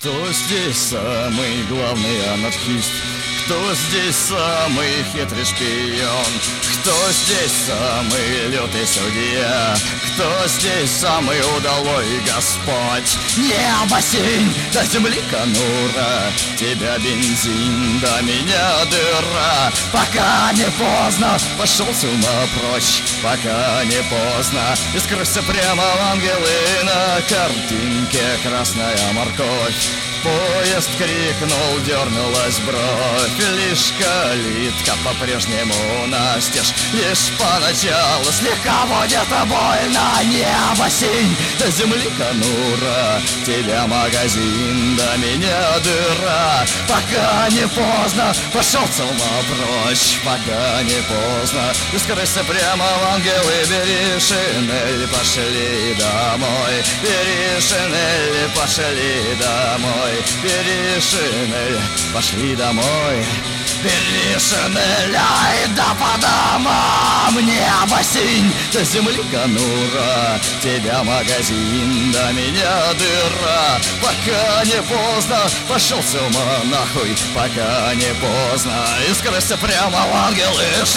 Кто здесь самый главный анархист? Кто здесь самый хитрый шпион? Кто здесь самый лютый судья? Кто здесь самый удалой Господь? Небо синь, до земли конура, тебя бензин, до меня дыра. Пока не поздно, пошел с ума прочь. Пока не поздно, и скрылся прямо в ангелы. На картинке красная морковь. Поезд крикнул, дернулась бровь. Лишь калитка по-прежнему настежь. Лишь поначалу слегка будет больно. Небо синь, до земли конура, тебя магазин, до меня дыра. Пока не поздно, пошел с ума прочь. Пока не поздно, и скрылся прямо в ангелы. Бери шинель, пошли домой. Бери шинель, пошли домой. Бери шинель, пошли домой. Бери шинель, ай да по домам. Небо синь, до земли конура, тебя магазин, до меня дыра. Пока не поздно, пошел с ума нахуй. Пока не поздно, и скрылся прямо в ангелы. 6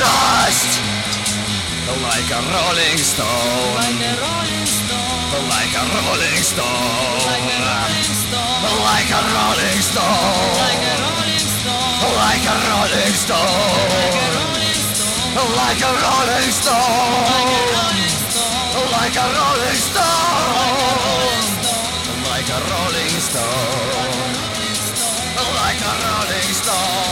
Like a rolling stone, Like a rolling stone, like a rolling stone, like a rolling stone, like a rolling stone, like a rolling stone, like a rolling stone, like a rolling stone, like a rolling stone, like a rolling stone, like a rolling stone, like a rolling stone.